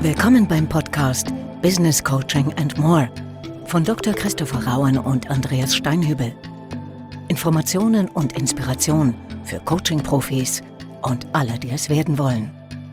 Willkommen beim Podcast Business Coaching and More von Dr. Christopher Rauen und Andreas Steinhübel. Informationen und Inspiration für Coaching-Profis und alle, die es werden wollen.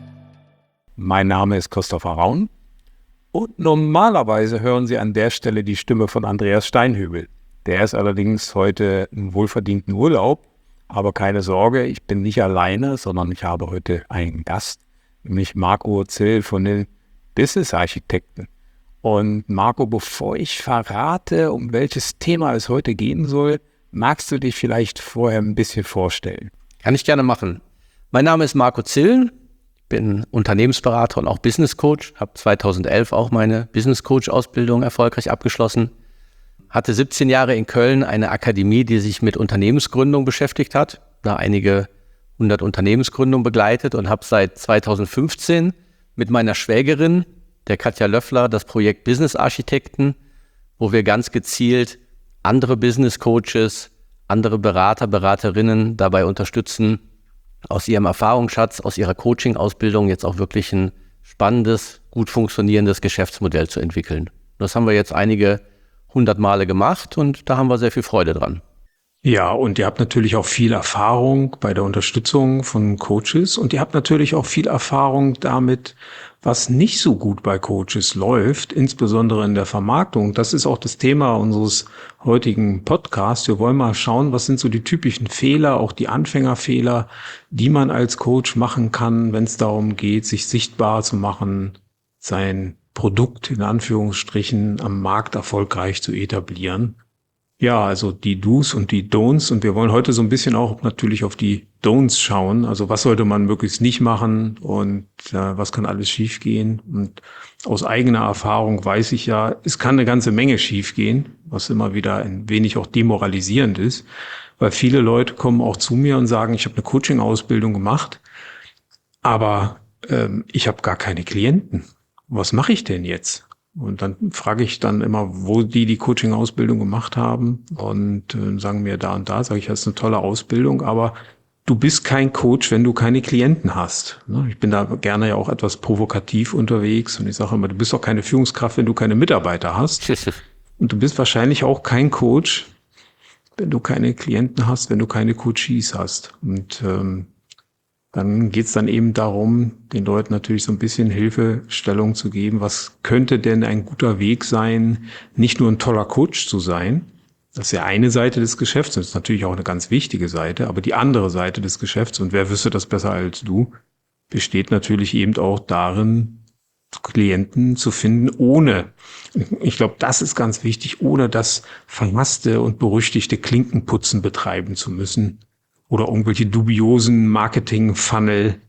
Mein Name ist Christopher Rauen und normalerweise hören Sie an der Stelle die Stimme von Andreas Steinhübel. Der ist allerdings heute im wohlverdienten Urlaub, aber keine Sorge, ich bin nicht alleine, sondern ich habe heute einen Gast, nämlich Marco Zill von den Business Architekten. Und Marco, bevor ich verrate, um welches Thema es heute gehen soll, magst du dich vielleicht vorher ein bisschen vorstellen? Kann ich gerne machen. Mein Name ist Marco Zill, ich bin Unternehmensberater und auch Business Coach, habe 2011 auch meine Business Coach Ausbildung erfolgreich abgeschlossen, hatte 17 Jahre in Köln eine Akademie, die sich mit Unternehmensgründung beschäftigt hat, da einige 100 Unternehmensgründungen begleitet und habe seit 2015 mit meiner Schwägerin, der Katja Löffler, das Projekt Business Architekten, wo wir ganz gezielt andere Business Coaches, andere Berater, Beraterinnen dabei unterstützen, aus ihrem Erfahrungsschatz, aus ihrer Coaching-Ausbildung jetzt auch wirklich ein spannendes, gut funktionierendes Geschäftsmodell zu entwickeln. Das haben wir jetzt einige 100 Male gemacht und da haben wir sehr viel Freude dran. Ja, und ihr habt natürlich auch viel Erfahrung bei der Unterstützung von Coaches und ihr habt natürlich auch viel Erfahrung damit, was nicht so gut bei Coaches läuft, insbesondere in der Vermarktung. Das ist auch das Thema unseres heutigen Podcasts. Wir wollen mal schauen, was sind so die typischen Fehler, auch die Anfängerfehler, die man als Coach machen kann, wenn es darum geht, sich sichtbar zu machen, sein Produkt in Anführungsstrichen am Markt erfolgreich zu etablieren. Ja, also die Do's und die Don'ts, und wir wollen heute so ein bisschen auch natürlich auf die Don'ts schauen. Also was sollte man möglichst nicht machen und was kann alles schiefgehen? Und aus eigener Erfahrung weiß ich ja, es kann eine ganze Menge schiefgehen, was immer wieder ein wenig auch demoralisierend ist, weil viele Leute kommen auch zu mir und sagen, ich habe eine Coaching-Ausbildung gemacht, aber ich habe gar keine Klienten. Was mache ich denn jetzt? Und dann frage ich dann immer, wo die Coaching-Ausbildung gemacht haben und sagen mir da und da, sage ich, das ist eine tolle Ausbildung, aber du bist kein Coach, wenn du keine Klienten hast. Ich bin da gerne ja auch etwas provokativ unterwegs und ich sage immer, du bist auch keine Führungskraft, wenn du keine Mitarbeiter hast. Und du bist wahrscheinlich auch kein Coach, wenn du keine Klienten hast, wenn du keine Coaches hast. Und dann geht's dann eben darum, den Leuten natürlich so ein bisschen Hilfestellung zu geben. Was könnte denn ein guter Weg sein, nicht nur ein toller Coach zu sein? Das ist ja eine Seite des Geschäfts, das ist natürlich auch eine ganz wichtige Seite, aber die andere Seite des Geschäfts, und wer wüsste das besser als du, besteht natürlich eben auch darin, Klienten zu finden, ohne, ich glaube, das ist ganz wichtig, ohne das verhasste und berüchtigte Klinkenputzen betreiben zu müssen. Oder irgendwelche dubiosen Marketing-Funnel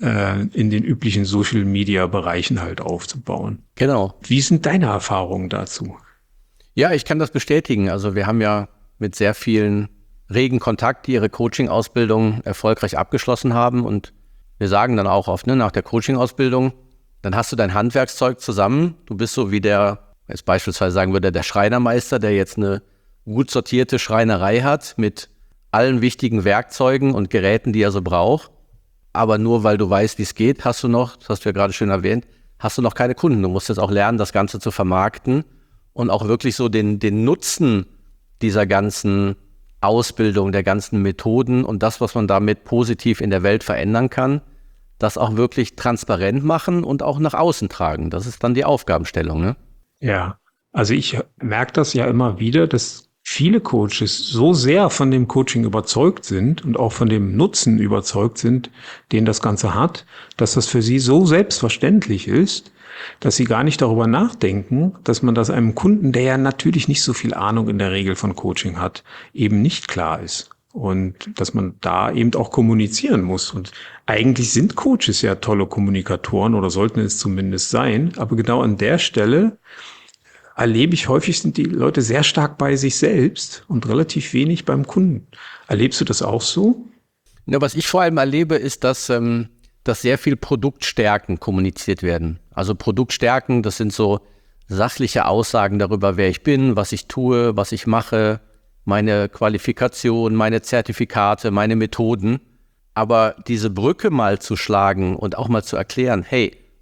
in den üblichen Social-Media-Bereichen halt aufzubauen. Genau. Wie sind deine Erfahrungen dazu? Ja, ich kann das bestätigen. Also wir haben ja mit sehr vielen regen Kontakt, die ihre Coaching-Ausbildung erfolgreich abgeschlossen haben. Und wir sagen dann auch oft, nach der Coaching-Ausbildung, dann hast du dein Handwerkszeug zusammen. Du bist so wie der, jetzt beispielsweise sagen würde, der Schreinermeister, der jetzt eine gut sortierte Schreinerei hat mit allen wichtigen Werkzeugen und Geräten, die er so braucht. Aber nur weil du weißt, wie es geht, hast du noch, das hast du ja gerade schön erwähnt, hast du noch keine Kunden. Du musst jetzt auch lernen, das Ganze zu vermarkten und auch wirklich so den Nutzen dieser ganzen Ausbildung, der ganzen Methoden und das, was man damit positiv in der Welt verändern kann, das auch wirklich transparent machen und auch nach außen tragen. Das ist dann die Aufgabenstellung, ne? Ja, also ich merke das ja immer wieder, dass viele Coaches so sehr von dem Coaching überzeugt sind und auch von dem Nutzen überzeugt sind, den das Ganze hat, dass das für sie so selbstverständlich ist, dass sie gar nicht darüber nachdenken, dass man das einem Kunden, der ja natürlich nicht so viel Ahnung in der Regel von Coaching hat, eben nicht klar ist. Und dass man da eben auch kommunizieren muss. Und eigentlich sind Coaches ja tolle Kommunikatoren oder sollten es zumindest sein. Aber genau an der Stelle erlebe ich häufig, sind die Leute sehr stark bei sich selbst und relativ wenig beim Kunden. Erlebst du das auch so? Ja, was ich vor allem erlebe, ist, dass sehr viel Produktstärken kommuniziert werden. Also Produktstärken, das sind so sachliche Aussagen darüber, wer ich bin, was ich tue, was ich mache, meine Qualifikation, meine Zertifikate, meine Methoden. Aber diese Brücke mal zu schlagen und auch mal zu erklären, hey,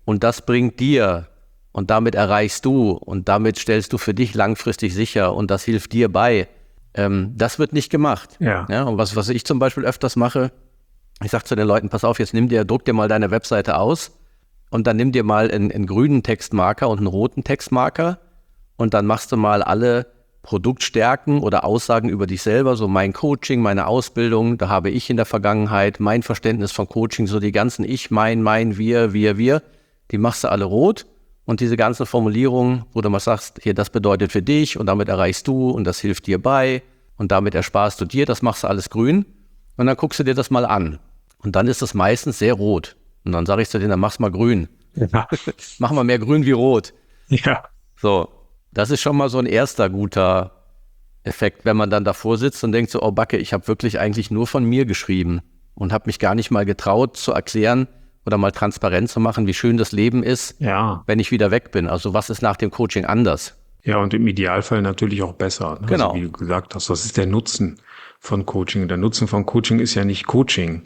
und das bringt dir und damit erreichst du und damit stellst du für dich langfristig sicher und das hilft dir bei. Das wird nicht gemacht. Ja. Ja, und was ich zum Beispiel öfters mache, ich sage zu den Leuten, pass auf, jetzt druck dir mal deine Webseite aus und dann nimm dir mal einen grünen Textmarker und einen roten Textmarker und dann machst du mal alle Produktstärken oder Aussagen über dich selber, so mein Coaching, meine Ausbildung, da habe ich in der Vergangenheit mein Verständnis von Coaching, so die ganzen ich, mein, wir, die machst du alle rot und diese ganzen Formulierungen, wo du mal sagst, hier, das bedeutet für dich und damit erreichst du und das hilft dir bei und damit ersparst du dir, das machst du alles grün und dann guckst du dir das mal an und dann ist das meistens sehr rot und dann sage ich zu denen, dann mach's mal grün. Ja. Mach mal mehr grün wie rot. Ja. So, das ist schon mal so ein erster guter Effekt, wenn man dann davor sitzt und denkt so, oh Backe, ich habe wirklich eigentlich nur von mir geschrieben und habe mich gar nicht mal getraut zu erklären oder mal transparent zu machen, wie schön das Leben ist, Ja. wenn ich wieder weg bin. Also was ist nach dem Coaching anders? Ja, und im Idealfall natürlich auch besser. Ne? Genau. Also wie du gesagt hast, was ist der Nutzen von Coaching? Der Nutzen von Coaching ist ja nicht Coaching,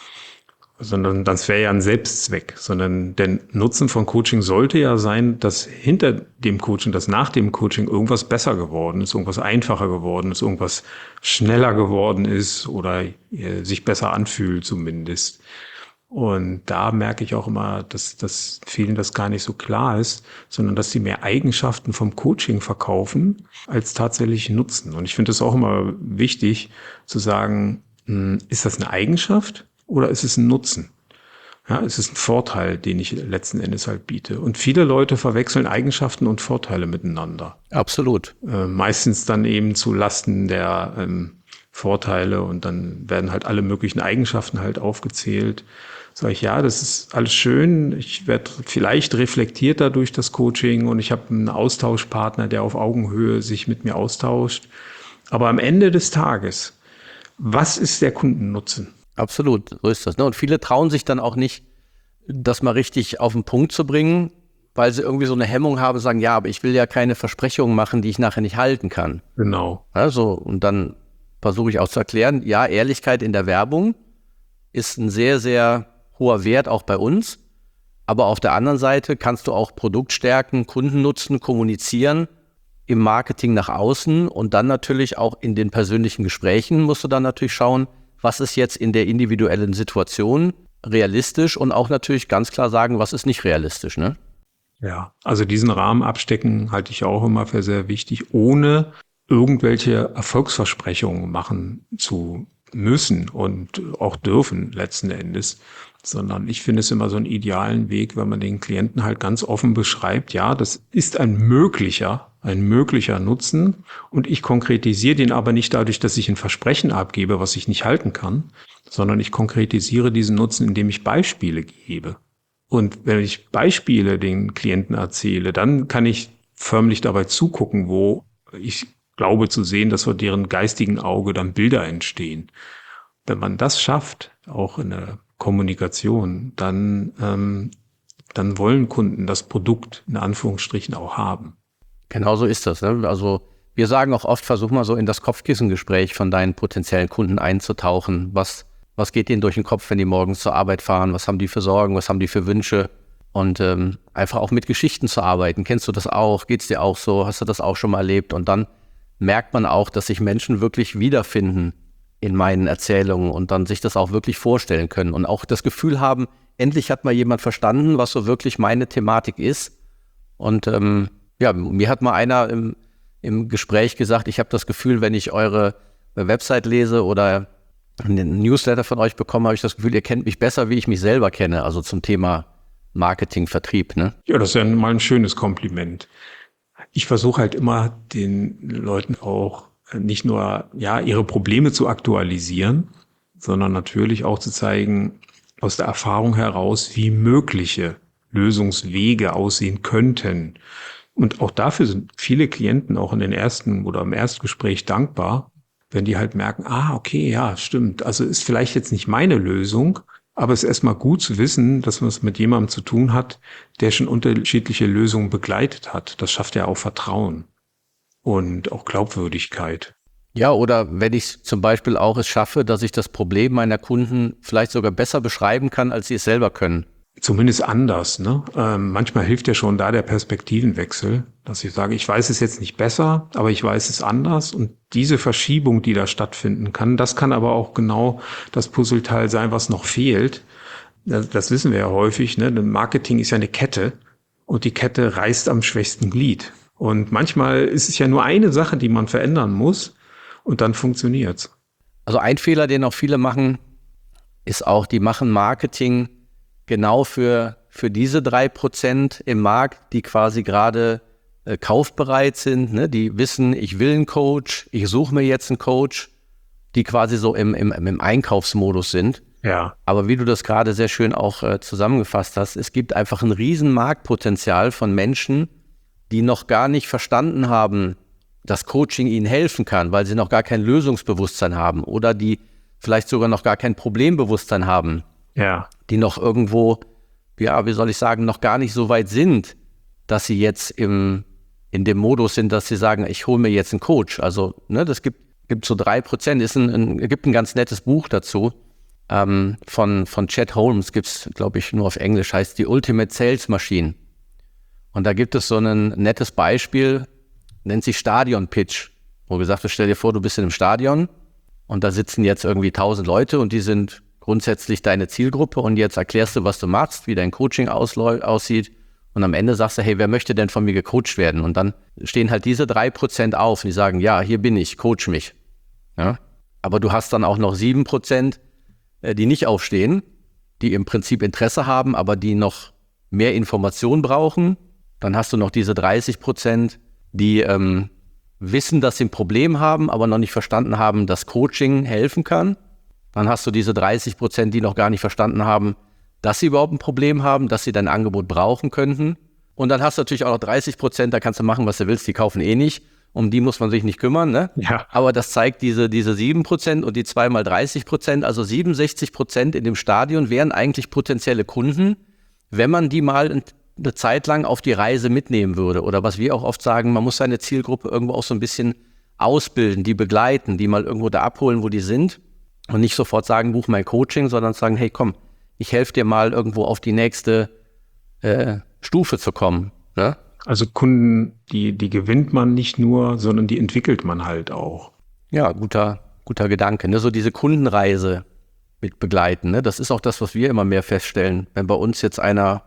sondern das wäre ja ein Selbstzweck, sondern der Nutzen von Coaching sollte ja sein, dass hinter dem Coaching, dass nach dem Coaching irgendwas besser geworden ist, irgendwas einfacher geworden ist, irgendwas schneller geworden ist oder sich besser anfühlt zumindest. Und da merke ich auch immer, dass vielen das gar nicht so klar ist, sondern dass sie mehr Eigenschaften vom Coaching verkaufen als tatsächlich Nutzen. Und ich finde es auch immer wichtig zu sagen, ist das eine Eigenschaft oder ist es ein Nutzen? Ja, ist es ein Vorteil, den ich letzten Endes halt biete? Und viele Leute verwechseln Eigenschaften und Vorteile miteinander. Absolut. Meistens dann eben zu Lasten der Vorteile und dann werden halt alle möglichen Eigenschaften halt aufgezählt. Sage ich, ja, das ist alles schön. Ich werde vielleicht reflektierter durch das Coaching und ich habe einen Austauschpartner, der auf Augenhöhe sich mit mir austauscht. Aber am Ende des Tages, was ist der Kundennutzen? Absolut, so ist das. Und viele trauen sich dann auch nicht, das mal richtig auf den Punkt zu bringen, weil sie irgendwie so eine Hemmung haben, sagen, ja, aber ich will ja keine Versprechungen machen, die ich nachher nicht halten kann. Genau. Also, und dann versuche ich auch zu erklären, ja, Ehrlichkeit in der Werbung ist ein sehr, sehr hoher Wert auch bei uns. Aber auf der anderen Seite kannst du auch Produktstärken, Kundennutzen kommunizieren im Marketing nach außen und dann natürlich auch in den persönlichen Gesprächen musst du dann natürlich schauen, was ist jetzt in der individuellen Situation realistisch und auch natürlich ganz klar sagen, was ist nicht realistisch, ne? Ja, also diesen Rahmen abstecken halte ich auch immer für sehr wichtig, ohne irgendwelche Erfolgsversprechungen machen zu müssen und auch dürfen letzten Endes, sondern ich finde es immer so einen idealen Weg, wenn man den Klienten halt ganz offen beschreibt, ja, das ist ein möglicher Nutzen und ich konkretisiere den aber nicht dadurch, dass ich ein Versprechen abgebe, was ich nicht halten kann, sondern ich konkretisiere diesen Nutzen, indem ich Beispiele gebe. Und wenn ich Beispiele den Klienten erzähle, dann kann ich förmlich dabei zugucken, wo ich glaube zu sehen, dass vor deren geistigen Auge dann Bilder entstehen. Wenn man das schafft, auch in der Kommunikation, dann wollen Kunden das Produkt in Anführungsstrichen auch haben. Genau so ist das, ne? Also wir sagen auch oft, versuch mal so in das Kopfkissengespräch von deinen potenziellen Kunden einzutauchen. Was geht denen durch den Kopf, wenn die morgens zur Arbeit fahren? Was haben die für Sorgen? Was haben die für Wünsche? Und einfach auch mit Geschichten zu arbeiten. Kennst du das auch? Geht's dir auch so? Hast du das auch schon mal erlebt? Und dann merkt man auch, dass sich Menschen wirklich wiederfinden in meinen Erzählungen und dann sich das auch wirklich vorstellen können und auch das Gefühl haben, endlich hat mal jemand verstanden, was so wirklich meine Thematik ist. Und mir hat mal einer im Gespräch gesagt, ich habe das Gefühl, wenn ich eure Website lese oder einen Newsletter von euch bekomme, habe ich das Gefühl, ihr kennt mich besser, wie ich mich selber kenne, also zum Thema Marketing, Vertrieb, ne? Ja, das ist ja mal ein schönes Kompliment. Ich versuche halt immer den Leuten auch nicht nur ihre Probleme zu aktualisieren, sondern natürlich auch zu zeigen, aus der Erfahrung heraus, wie mögliche Lösungswege aussehen könnten. Und auch dafür sind viele Klienten auch in den ersten oder im Erstgespräch dankbar, wenn die halt merken, okay, ja, stimmt. Also ist vielleicht jetzt nicht meine Lösung, aber es ist erstmal gut zu wissen, dass man es mit jemandem zu tun hat, der schon unterschiedliche Lösungen begleitet hat. Das schafft ja auch Vertrauen und auch Glaubwürdigkeit. Ja, oder wenn ich zum Beispiel auch es schaffe, dass ich das Problem meiner Kunden vielleicht sogar besser beschreiben kann, als sie es selber können. zumindest anders, ne? Manchmal hilft ja schon da der Perspektivenwechsel, dass ich sage, ich weiß es jetzt nicht besser, aber ich weiß es anders. Und diese Verschiebung, die da stattfinden kann, das kann aber auch genau das Puzzleteil sein, was noch fehlt. Das wissen wir ja häufig, ne? Marketing ist ja eine Kette und die Kette reißt am schwächsten Glied. Und manchmal ist es ja nur eine Sache, die man verändern muss und dann funktioniert's. Also ein Fehler, den auch viele machen, ist auch, die machen Marketing genau für diese 3% im Markt, die quasi gerade kaufbereit sind, ne? Die wissen, ich will einen Coach, ich suche mir jetzt einen Coach, die quasi so im Einkaufsmodus sind. Ja. Aber wie du das gerade sehr schön auch zusammengefasst hast, es gibt einfach ein riesen Marktpotenzial von Menschen, die noch gar nicht verstanden haben, dass Coaching ihnen helfen kann, weil sie noch gar kein Lösungsbewusstsein haben oder die vielleicht sogar noch gar kein Problembewusstsein haben. Ja. Die noch irgendwo, ja, wie soll ich sagen, noch gar nicht so weit sind, dass sie jetzt in dem Modus sind, dass sie sagen, ich hole mir jetzt einen Coach. Also, ne, das gibt so 3%, gibt ein ganz nettes Buch dazu, von Chet Holmes, gibt's, glaube ich, nur auf Englisch, heißt die Ultimate Sales Machine. Und da gibt es so ein nettes Beispiel, nennt sich Stadion Pitch, wo gesagt wird, stell dir vor, du bist in einem Stadion und da sitzen jetzt irgendwie 1000 Leute und die sind grundsätzlich deine Zielgruppe und jetzt erklärst du, was du machst, wie dein Coaching aussieht und am Ende sagst du, hey, wer möchte denn von mir gecoacht werden? Und dann stehen halt diese 3% auf und die sagen, ja, hier bin ich, coach mich. Ja? Aber du hast dann auch noch 7%, die nicht aufstehen, die im Prinzip Interesse haben, aber die noch mehr Informationen brauchen. Dann hast du noch diese 30%, die wissen, dass sie ein Problem haben, aber noch nicht verstanden haben, dass Coaching helfen kann. Dann hast du diese 30%, die noch gar nicht verstanden haben, dass sie überhaupt ein Problem haben, dass sie dein Angebot brauchen könnten. Und dann hast du natürlich auch noch 30%, da kannst du machen, was du willst, die kaufen eh nicht. Um die muss man sich nicht kümmern, ne? Ja. Aber das zeigt diese 7% und die 2 mal 30%, also 67% in dem Stadion wären eigentlich potenzielle Kunden, wenn man die mal eine Zeit lang auf die Reise mitnehmen würde. Oder was wir auch oft sagen, man muss seine Zielgruppe irgendwo auch so ein bisschen ausbilden, die begleiten, die mal irgendwo da abholen, wo die sind. Und nicht sofort sagen, buch mein Coaching, sondern sagen, hey komm, ich helfe dir mal irgendwo auf die nächste Stufe zu kommen. Ne? Also Kunden, die gewinnt man nicht nur, sondern die entwickelt man halt auch. Ja, guter Gedanke. Ne? So diese Kundenreise mit begleiten. Ne? Das ist auch das, was wir immer mehr feststellen. Wenn bei uns jetzt einer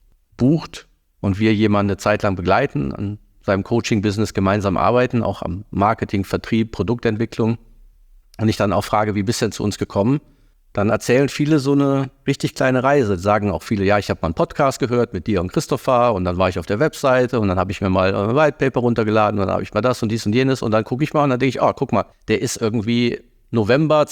bucht und wir jemanden eine Zeit lang begleiten, an seinem Coaching-Business gemeinsam arbeiten, auch am Marketing, Vertrieb, Produktentwicklung, und ich dann auch frage, wie bist du denn zu uns gekommen, dann erzählen viele so eine richtig kleine Reise. Sagen auch viele, ja, ich habe mal einen Podcast gehört mit dir und Christopher und dann war ich auf der Webseite und dann habe ich mir mal ein White Paper runtergeladen und dann habe ich mal das und dies und jenes und dann gucke ich mal und dann denke ich, guck mal, der ist irgendwie November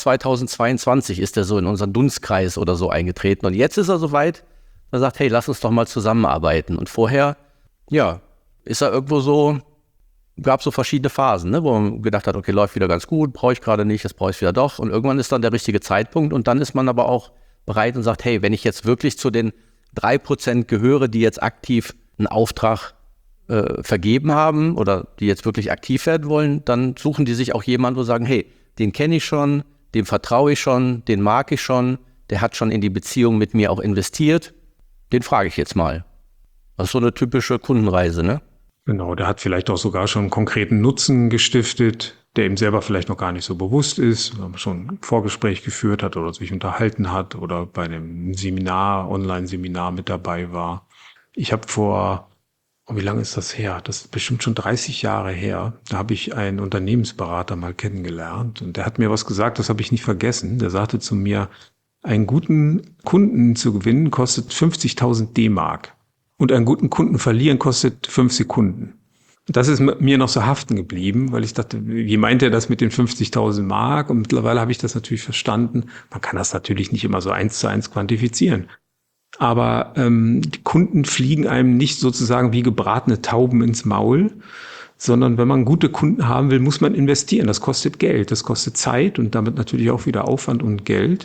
2022 ist der so in unseren Dunstkreis oder so eingetreten und jetzt ist er soweit, er sagt, hey, lass uns doch mal zusammenarbeiten. Und vorher, ja, ist er irgendwo so, gab so verschiedene Phasen, ne, wo man gedacht hat, okay, läuft wieder ganz gut, brauche ich gerade nicht, jetzt brauche ich es wieder doch. Und irgendwann ist dann der richtige Zeitpunkt und dann ist man aber auch bereit und sagt, hey, wenn ich jetzt wirklich zu den 3% gehöre, die jetzt aktiv einen Auftrag vergeben haben oder die jetzt wirklich aktiv werden wollen, dann suchen die sich auch jemanden, wo sagen, hey, den kenne ich schon, dem vertraue ich schon, den mag ich schon, der hat schon in die Beziehung mit mir auch investiert, den frage ich jetzt mal. Das ist so eine typische Kundenreise, ne? Genau, der hat vielleicht auch sogar schon einen konkreten Nutzen gestiftet, der ihm selber vielleicht noch gar nicht so bewusst ist, oder schon ein Vorgespräch geführt hat oder sich unterhalten hat oder bei einem Seminar, Online-Seminar mit dabei war. Ich habe wie lange ist das her? Das ist bestimmt schon 30 Jahre her. Da habe ich einen Unternehmensberater mal kennengelernt und der hat mir was gesagt, das habe ich nicht vergessen. Der sagte zu mir, einen guten Kunden zu gewinnen kostet 50.000 D-Mark. Und einen guten Kunden verlieren kostet 5 Sekunden. Das ist mir noch so haften geblieben, weil ich dachte, wie meint er das mit den 50.000 Mark? Und mittlerweile habe ich das natürlich verstanden. Man kann das natürlich nicht immer so 1:1 quantifizieren. Aber die Kunden fliegen einem nicht sozusagen wie gebratene Tauben ins Maul, sondern wenn man gute Kunden haben will, muss man investieren. Das kostet Geld, das kostet Zeit und damit natürlich auch wieder Aufwand und Geld.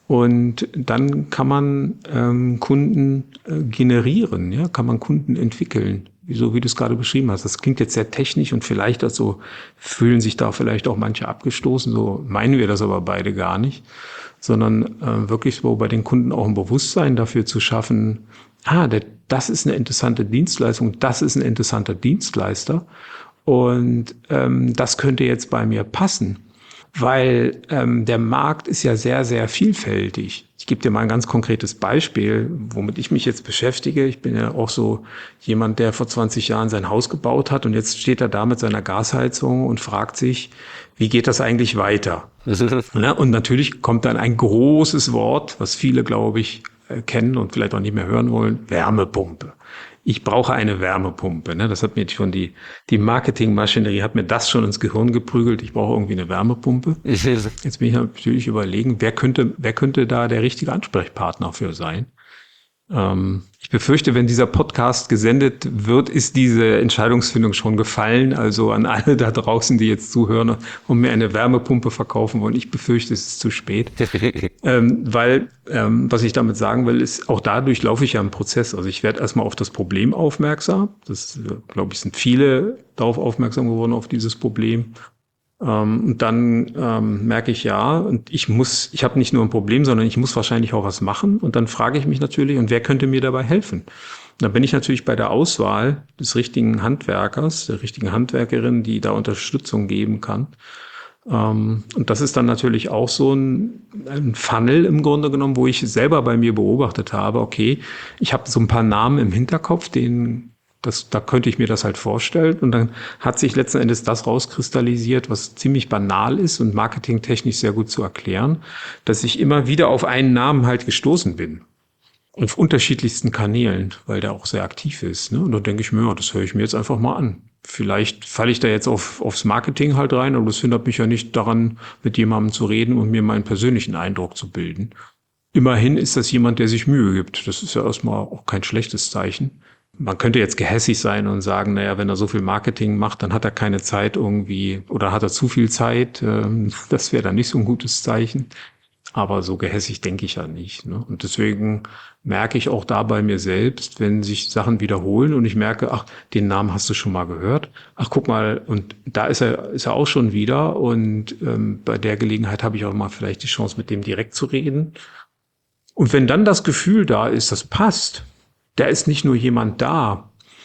Und dann kann man Kunden generieren, ja, kann man Kunden entwickeln. so wie du es gerade beschrieben hast. Das klingt jetzt sehr technisch und vielleicht also fühlen sich da vielleicht auch manche abgestoßen. So meinen wir das aber beide gar nicht, sondern wirklich so bei den Kunden auch ein Bewusstsein dafür zu schaffen, das ist eine interessante Dienstleistung, das ist ein interessanter Dienstleister und das könnte jetzt bei mir passen. Weil der Markt ist ja sehr, sehr vielfältig. Ich gebe dir mal ein ganz konkretes Beispiel, womit ich mich jetzt beschäftige. Ich bin ja auch so jemand, der vor 20 Jahren sein Haus gebaut hat und jetzt steht er da mit seiner Gasheizung und fragt sich, wie geht das eigentlich weiter? Und natürlich kommt dann ein großes Wort, was viele, glaube ich, kennen und vielleicht auch nicht mehr hören wollen, Wärmepumpe. Ich brauche eine Wärmepumpe. Ne? Das hat mir schon die Marketingmaschinerie hat mir das schon ins Gehirn geprügelt. Ich brauche irgendwie eine Wärmepumpe. Jetzt bin ich natürlich überlegen, wer könnte da der richtige Ansprechpartner für sein? Ich befürchte, wenn dieser Podcast gesendet wird, ist diese Entscheidungsfindung schon gefallen. Also an alle da draußen, die jetzt zuhören und mir eine Wärmepumpe verkaufen wollen, ich befürchte, es ist zu spät. Was ich damit sagen will, ist, auch dadurch laufe ich ja einen Prozess. Also ich werde erstmal auf das Problem aufmerksam. Das, glaube ich, sind viele darauf aufmerksam geworden, auf dieses Problem. Und dann merke ich und ich habe nicht nur ein Problem, sondern ich muss wahrscheinlich auch was machen. Und dann frage ich mich natürlich, und wer könnte mir dabei helfen? Und dann bin ich natürlich bei der Auswahl des richtigen Handwerkers, der richtigen Handwerkerin, die da Unterstützung geben kann. Und das ist dann natürlich auch so ein Funnel im Grunde genommen, wo ich selber bei mir beobachtet habe, okay, ich habe so ein paar Namen im Hinterkopf, da könnte ich mir das halt vorstellen. Und dann hat sich letzten Endes das rauskristallisiert, was ziemlich banal ist und marketingtechnisch sehr gut zu erklären, dass ich immer wieder auf einen Namen halt gestoßen bin. Auf unterschiedlichsten Kanälen, weil der auch sehr aktiv ist. Ne? Und da denke ich mir, das höre ich mir jetzt einfach mal an. Vielleicht falle ich da jetzt aufs Marketing halt rein, aber das hindert mich ja nicht daran, mit jemandem zu reden und mir meinen persönlichen Eindruck zu bilden. Immerhin ist das jemand, der sich Mühe gibt. Das ist ja erstmal auch kein schlechtes Zeichen. Man könnte jetzt gehässig sein und sagen, wenn er so viel Marketing macht, dann hat er keine Zeit irgendwie oder hat er zu viel Zeit. Das wäre dann nicht so ein gutes Zeichen. Aber so gehässig denke ich ja nicht. Ne? Und deswegen merke ich auch da bei mir selbst, wenn sich Sachen wiederholen und ich merke, den Namen hast du schon mal gehört. Guck mal, und da ist er auch schon wieder. Und bei der Gelegenheit habe ich auch mal vielleicht die Chance, mit dem direkt zu reden. Und wenn dann das Gefühl da ist, das passt, da ist nicht nur jemand da,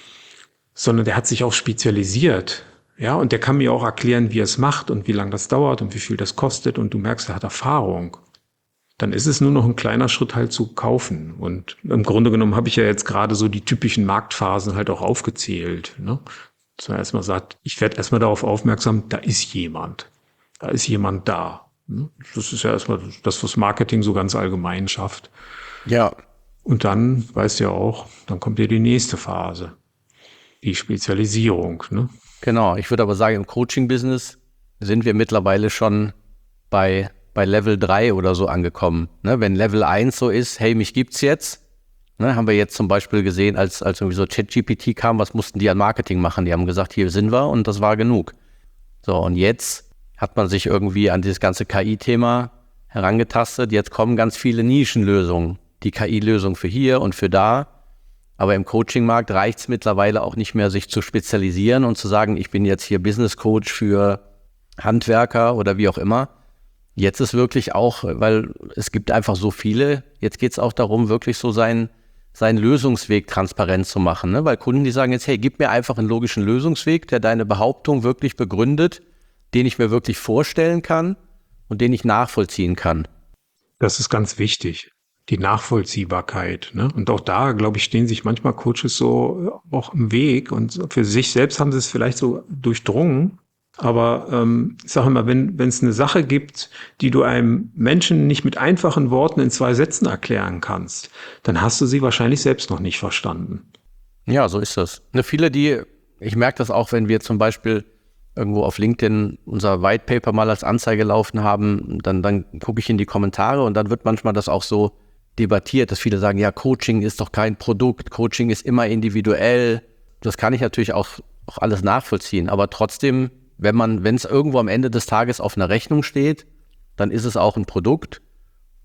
sondern der hat sich auch spezialisiert. Ja, und der kann mir auch erklären, wie er es macht und wie lange das dauert und wie viel das kostet. Und du merkst, er hat Erfahrung. Dann ist es nur noch ein kleiner Schritt halt zu kaufen. Und im Grunde genommen habe ich ja jetzt gerade so die typischen Marktphasen halt auch aufgezählt. Ne? Dass man erstmal sagt, ich werde erstmal darauf aufmerksam, da ist jemand. Da ist jemand da. Ne? Das ist ja erstmal das, was Marketing so ganz allgemein schafft. Ja. Und dann, weißt du ja auch, dann kommt ja die nächste Phase, die Spezialisierung. Ne? Genau, ich würde aber sagen, im Coaching-Business sind wir mittlerweile schon bei Level 3 oder so angekommen. Ne? Wenn Level 1 so ist, hey, mich gibt's jetzt, ne? Haben wir jetzt zum Beispiel gesehen, als irgendwie so ChatGPT kam, was mussten die an Marketing machen? Die haben gesagt, hier sind wir und das war genug. So, und jetzt hat man sich irgendwie an dieses ganze KI-Thema herangetastet. Jetzt kommen ganz viele Nischenlösungen. Die KI-Lösung für hier und für da. Aber im Coaching-Markt reicht es mittlerweile auch nicht mehr, sich zu spezialisieren und zu sagen, ich bin jetzt hier Business Coach für Handwerker oder wie auch immer. Jetzt ist wirklich auch, weil es gibt einfach so viele, jetzt geht es auch darum, wirklich so seinen Lösungsweg transparent zu machen. Ne? Weil Kunden, die sagen jetzt, hey, gib mir einfach einen logischen Lösungsweg, der deine Behauptung wirklich begründet, den ich mir wirklich vorstellen kann und den ich nachvollziehen kann. Das ist ganz wichtig. Die Nachvollziehbarkeit. Ne? Und auch da, glaube ich, stehen sich manchmal Coaches so auch im Weg und für sich selbst haben sie es vielleicht so durchdrungen. Aber ich sage immer, wenn es eine Sache gibt, die du einem Menschen nicht mit einfachen Worten in 2 Sätzen erklären kannst, dann hast du sie wahrscheinlich selbst noch nicht verstanden. Ja, so ist das. Viele, ich merke das auch, wenn wir zum Beispiel irgendwo auf LinkedIn unser White Paper mal als Anzeige laufen haben, dann gucke ich in die Kommentare und dann wird manchmal das auch so debattiert, dass viele sagen, ja, Coaching ist doch kein Produkt, Coaching ist immer individuell. Das kann ich natürlich auch alles nachvollziehen, aber trotzdem, wenn es irgendwo am Ende des Tages auf einer Rechnung steht, dann ist es auch ein Produkt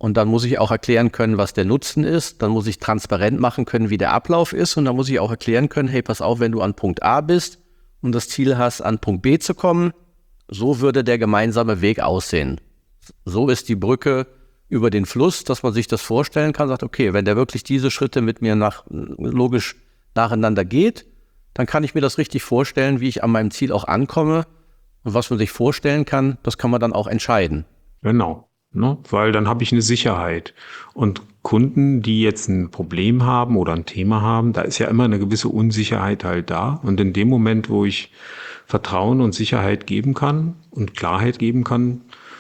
Und dann muss ich auch erklären können, was der Nutzen ist. Dann muss ich transparent machen können, wie der Ablauf ist. Und dann muss ich auch erklären können, hey, pass auf, wenn du an Punkt A bist und das Ziel hast, an Punkt B zu kommen, so würde der gemeinsame Weg aussehen. So ist die Brücke über den Fluss, dass man sich das vorstellen kann, sagt, okay, wenn der wirklich diese Schritte mit mir logisch nacheinander geht, dann kann ich mir das richtig vorstellen, wie ich an meinem Ziel auch ankomme. Und was man sich vorstellen kann, das kann man dann auch entscheiden. Genau. Ne? Weil dann habe ich eine Sicherheit. Und Kunden, die jetzt ein Problem haben oder ein Thema haben, da ist ja immer eine gewisse Unsicherheit halt da. Und in dem Moment, wo ich Vertrauen und Sicherheit geben kann und Klarheit geben kann,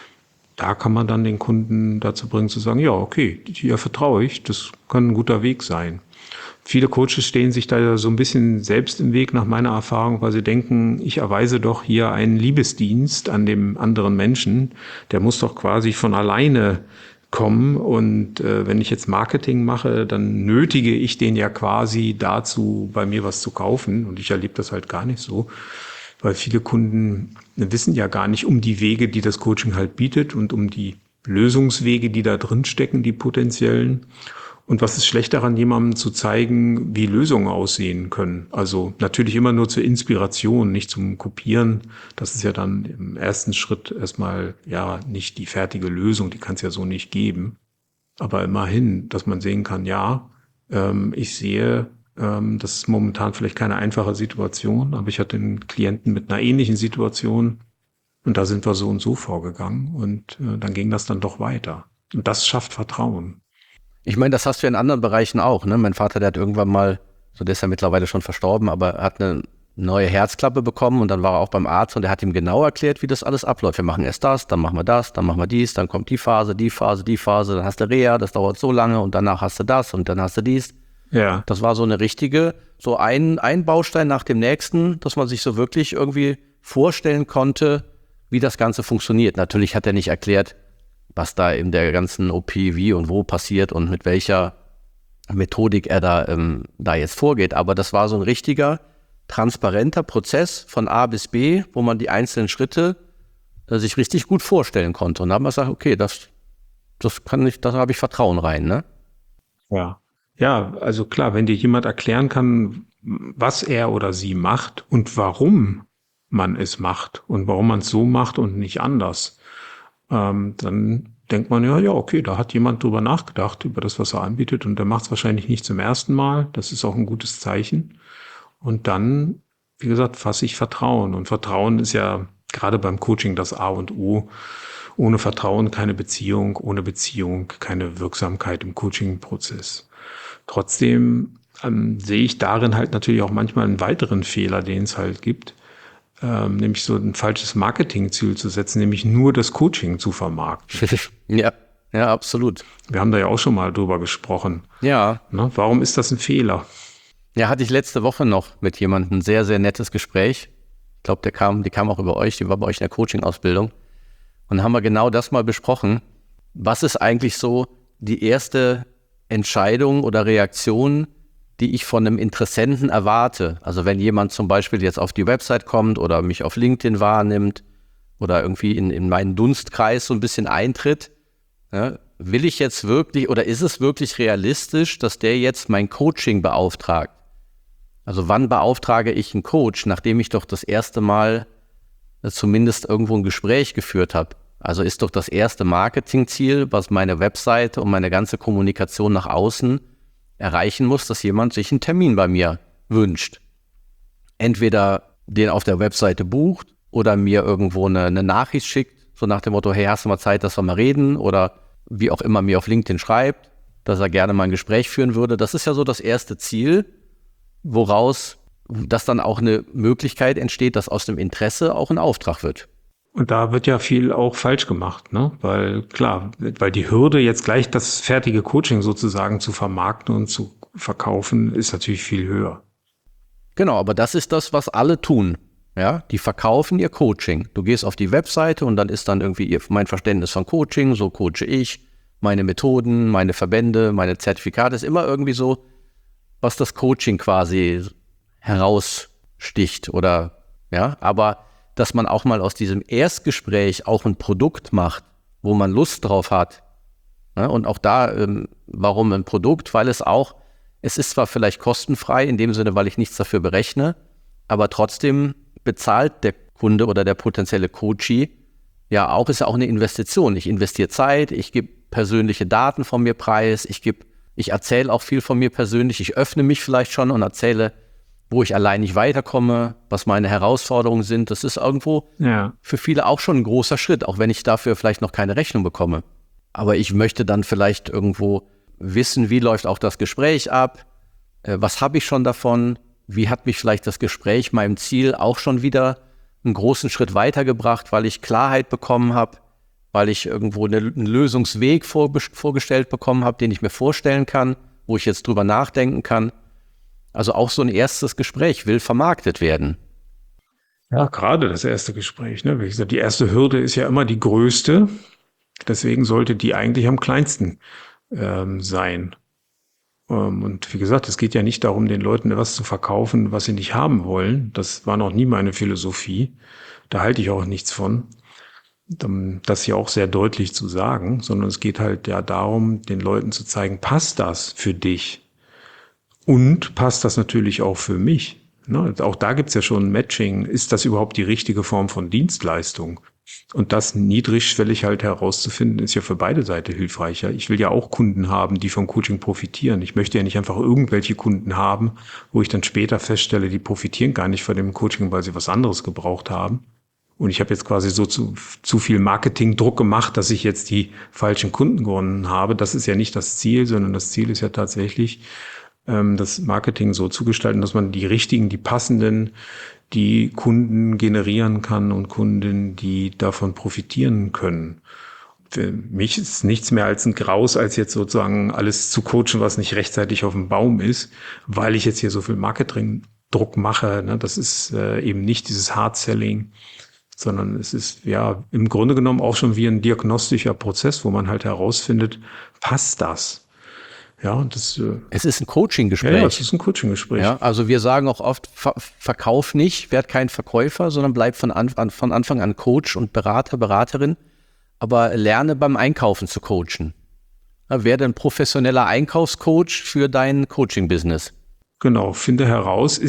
da kann man dann den Kunden dazu bringen zu sagen, ja, okay, hier vertraue ich, das kann ein guter Weg sein. Viele Coaches stehen sich da so ein bisschen selbst im Weg nach meiner Erfahrung, weil sie denken, ich erweise doch hier einen Liebesdienst an dem anderen Menschen. Der muss doch quasi von alleine kommen. Und wenn ich jetzt Marketing mache, dann nötige ich den ja quasi dazu, bei mir was zu kaufen. Und ich erlebe das halt gar nicht so, weil viele Kunden wissen ja gar nicht um die Wege, die das Coaching halt bietet und um die Lösungswege, die da drin stecken, die potenziellen. Und was ist schlecht daran, jemandem zu zeigen, wie Lösungen aussehen können? Also natürlich immer nur zur Inspiration, nicht zum Kopieren. Das ist ja dann im ersten Schritt erstmal ja nicht die fertige Lösung, die kann es ja so nicht geben. Aber immerhin, dass man sehen kann, ja, ich sehe, das ist momentan vielleicht keine einfache Situation, aber ich hatte einen Klienten mit einer ähnlichen Situation und da sind wir so und so vorgegangen und dann ging das dann doch weiter. Und das schafft Vertrauen. Ich meine, das hast du ja in anderen Bereichen auch, ne? Mein Vater, der hat irgendwann mal, so der ist ja mittlerweile schon verstorben, aber hat eine neue Herzklappe bekommen und dann war er auch beim Arzt und der hat ihm genau erklärt, wie das alles abläuft. Wir machen erst das, dann machen wir das, dann machen wir dies, dann kommt die Phase, dann hast du Reha, das dauert so lange und danach hast du das und dann hast du dies. Ja. Das war so eine richtige, so ein Baustein nach dem nächsten, dass man sich so wirklich irgendwie vorstellen konnte, wie das Ganze funktioniert. Natürlich hat er nicht erklärt, was da in der ganzen OP wie und wo passiert und mit welcher Methodik er da jetzt vorgeht. Aber das war so ein richtiger, transparenter Prozess von A bis B, wo man die einzelnen Schritte sich richtig gut vorstellen konnte. Und da haben wir gesagt, okay, da habe ich Vertrauen rein, ne? Ja. Ja, also klar, wenn dir jemand erklären kann, was er oder sie macht und warum man es macht und warum man es so macht und nicht anders, dann denkt man ja, okay, da hat jemand drüber nachgedacht, über das, was er anbietet und der macht es wahrscheinlich nicht zum ersten Mal. Das ist auch ein gutes Zeichen. Und dann, wie gesagt, fasse ich Vertrauen. Und Vertrauen ist ja gerade beim Coaching das A und O. Ohne Vertrauen keine Beziehung, ohne Beziehung keine Wirksamkeit im Coaching-Prozess. Trotzdem sehe ich darin halt natürlich auch manchmal einen weiteren Fehler, den es halt gibt, nämlich so ein falsches Marketingziel zu setzen, nämlich nur das Coaching zu vermarkten. Ja, absolut. Wir haben da ja auch schon mal drüber gesprochen. Ja. Ne? Warum ist das ein Fehler? Ja, hatte ich letzte Woche noch mit jemandem ein sehr, sehr nettes Gespräch. Ich glaube, die kam auch über euch, die war bei euch in der Coaching-Ausbildung. Und dann haben wir genau das mal besprochen. Was ist eigentlich so die erste Entscheidung oder Reaktion, die ich von einem Interessenten erwarte? Also wenn jemand zum Beispiel jetzt auf die Website kommt oder mich auf LinkedIn wahrnimmt oder irgendwie in meinen Dunstkreis so ein bisschen eintritt, ja, will ich jetzt wirklich oder ist es wirklich realistisch, dass der jetzt mein Coaching beauftragt? Also wann beauftrage ich einen Coach, nachdem ich doch das erste Mal zumindest irgendwo ein Gespräch geführt habe? Also ist doch das erste Marketingziel, was meine Webseite und meine ganze Kommunikation nach außen erreichen muss, dass jemand sich einen Termin bei mir wünscht. Entweder den auf der Webseite bucht oder mir irgendwo eine Nachricht schickt, so nach dem Motto, hey, hast du mal Zeit, dass wir mal reden? Oder wie auch immer mir auf LinkedIn schreibt, dass er gerne mal ein Gespräch führen würde. Das ist ja so das erste Ziel, woraus dass dann auch eine Möglichkeit entsteht, dass aus dem Interesse auch ein Auftrag wird. Und da wird ja viel auch falsch gemacht, ne? Weil die Hürde, jetzt gleich das fertige Coaching sozusagen zu vermarkten und zu verkaufen, ist natürlich viel höher. Genau, aber das ist das, was alle tun. Ja, die verkaufen ihr Coaching. Du gehst auf die Webseite und dann ist dann irgendwie mein Verständnis von Coaching, so coache ich, meine Methoden, meine Verbände, meine Zertifikate, ist immer irgendwie so, was das Coaching quasi heraussticht oder, ja, aber dass man auch mal aus diesem Erstgespräch auch ein Produkt macht, wo man Lust drauf hat, Ja, und auch da, warum ein Produkt? Weil es ist zwar vielleicht kostenfrei, in dem Sinne, weil ich nichts dafür berechne, aber trotzdem bezahlt der Kunde oder der potenzielle Coachee ja auch, ist ja auch eine Investition. Ich investiere Zeit, ich gebe persönliche Daten von mir preis, ich erzähle auch viel von mir persönlich, ich öffne mich vielleicht schon und erzähle, wo ich allein nicht weiterkomme, was meine Herausforderungen sind. Das ist irgendwo für viele auch schon ein großer Schritt, auch wenn ich dafür vielleicht noch keine Rechnung bekomme. Aber ich möchte dann vielleicht irgendwo wissen, wie läuft auch das Gespräch ab, was habe ich schon davon, wie hat mich vielleicht das Gespräch meinem Ziel auch schon wieder einen großen Schritt weitergebracht, weil ich Klarheit bekommen habe, weil ich irgendwo einen Lösungsweg vorgestellt bekommen habe, den ich mir vorstellen kann, wo ich jetzt drüber nachdenken kann. Also auch so ein erstes Gespräch will vermarktet werden. Ja, gerade das erste Gespräch, ne? Wie gesagt, die erste Hürde ist ja immer die größte. Deswegen sollte die eigentlich am kleinsten sein. Und wie gesagt, es geht ja nicht darum, den Leuten etwas zu verkaufen, was sie nicht haben wollen. Das war noch nie meine Philosophie. Da halte ich auch nichts von, das hier auch sehr deutlich zu sagen, sondern es geht halt ja darum, den Leuten zu zeigen, passt das für dich? Und passt das natürlich auch für mich? Ne? Auch da gibt's ja schon ein Matching. Ist das überhaupt die richtige Form von Dienstleistung? Und das niedrigschwellig halt herauszufinden, ist ja für beide Seiten hilfreicher. Ich will ja auch Kunden haben, die vom Coaching profitieren. Ich möchte ja nicht einfach irgendwelche Kunden haben, wo ich dann später feststelle, die profitieren gar nicht von dem Coaching, weil sie was anderes gebraucht haben. Und ich habe jetzt quasi so zu viel Marketingdruck gemacht, dass ich jetzt die falschen Kunden gewonnen habe. Das ist ja nicht das Ziel, sondern das Ziel ist ja tatsächlich, das Marketing so zu gestalten, dass man die richtigen, die passenden, die Kunden generieren kann und Kunden, die davon profitieren können. Für mich ist es nichts mehr als ein Graus, als jetzt sozusagen alles zu coachen, was nicht rechtzeitig auf dem Baum ist, weil ich jetzt hier so viel Marketingdruck mache. Ne? Das ist eben nicht dieses Hard-Selling, sondern es ist ja im Grunde genommen auch schon wie ein diagnostischer Prozess, wo man halt herausfindet, passt das? Ja, und es ist ein Coaching-Gespräch. Ja, es ist ein Coaching-Gespräch. Ja, also wir sagen auch oft, verkauf nicht, werd kein Verkäufer, sondern bleib von Anfang an Coach und Berater, Beraterin, aber lerne beim Einkaufen zu coachen. Ja, werde ein professioneller Einkaufscoach für dein Coaching-Business. Genau, finde heraus,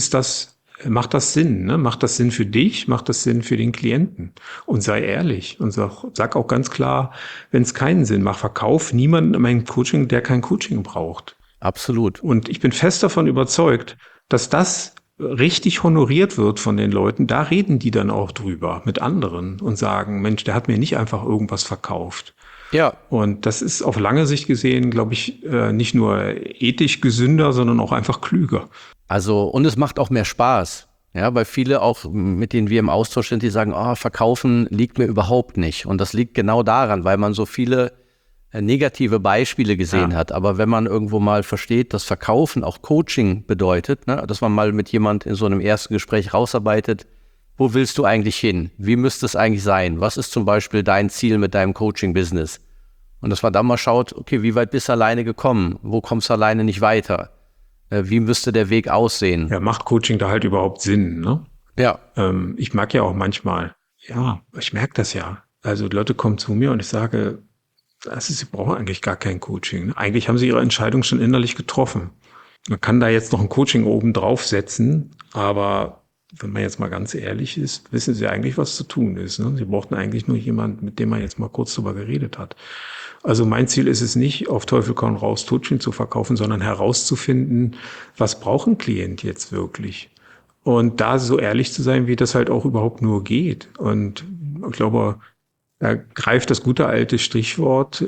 macht das Sinn, ne? Macht das Sinn für dich? Macht das Sinn für den Klienten? Und sei ehrlich und sag auch ganz klar, wenn es keinen Sinn macht, verkauf niemanden in meinem Coaching, der kein Coaching braucht. Absolut. Und ich bin fest davon überzeugt, dass das richtig honoriert wird von den Leuten. Da reden die dann auch drüber mit anderen und sagen, Mensch, der hat mir nicht einfach irgendwas verkauft. Ja. Und das ist auf lange Sicht gesehen, glaube ich, nicht nur ethisch gesünder, sondern auch einfach klüger. Also, und es macht auch mehr Spaß. Ja, weil viele auch, mit denen wir im Austausch sind, die sagen, Verkaufen liegt mir überhaupt nicht. Und das liegt genau daran, weil man so viele negative Beispiele gesehen hat. Aber wenn man irgendwo mal versteht, dass Verkaufen auch Coaching bedeutet, ne, dass man mal mit jemand in so einem ersten Gespräch rausarbeitet, wo willst du eigentlich hin? Wie müsste es eigentlich sein? Was ist zum Beispiel dein Ziel mit deinem Coaching-Business? Und dass man dann mal schaut, okay, wie weit bist du alleine gekommen? Wo kommst du alleine nicht weiter? Wie müsste der Weg aussehen? Ja, macht Coaching da halt überhaupt Sinn, ne? Ja. Ich mag ja auch manchmal, ich merke das ja. Also die Leute kommen zu mir und ich sage, sie brauchen eigentlich gar kein Coaching. Eigentlich haben sie ihre Entscheidung schon innerlich getroffen. Man kann da jetzt noch ein Coaching oben draufsetzen, aber wenn man jetzt mal ganz ehrlich ist, wissen sie eigentlich, was zu tun ist. Ne? Sie brauchten eigentlich nur jemanden, mit dem man jetzt mal kurz drüber geredet hat. Also mein Ziel ist es nicht, auf Teufel komm raus Coaching zu verkaufen, sondern herauszufinden, was braucht ein Klient jetzt wirklich? Und da so ehrlich zu sein, wie das halt auch überhaupt nur geht. Und ich glaube, da greift das gute alte Sprichwort,